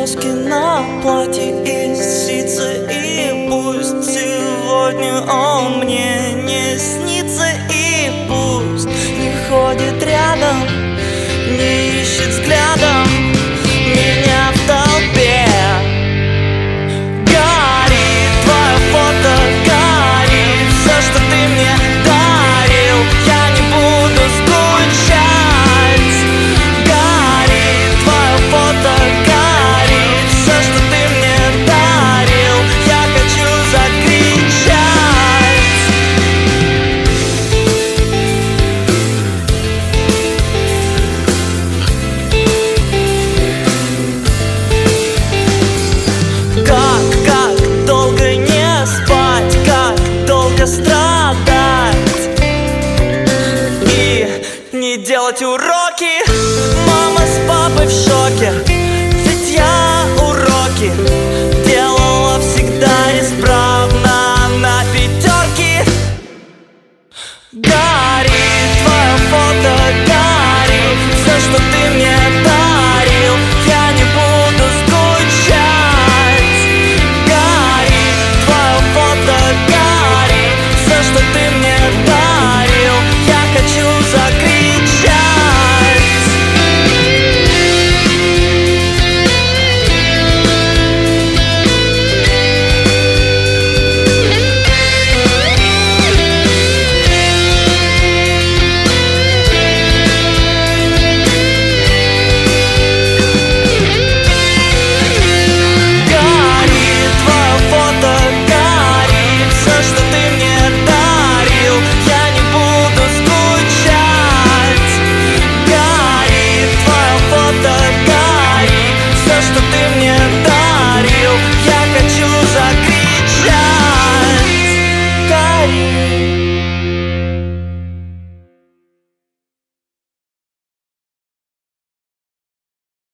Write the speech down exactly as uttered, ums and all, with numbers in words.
Блески на платье из сица, и пусть сегодня он мне не снится, и пусть не ходит рядом, не ищет взглядом меня в толпе. Горит твое фото, горит все, что ты мне дарил, я не буду скучать. Горит твое фото, горит все, что ты мне дарил, я хочу закричать. Как, как долго не спать, как долго страдать и не делать ура.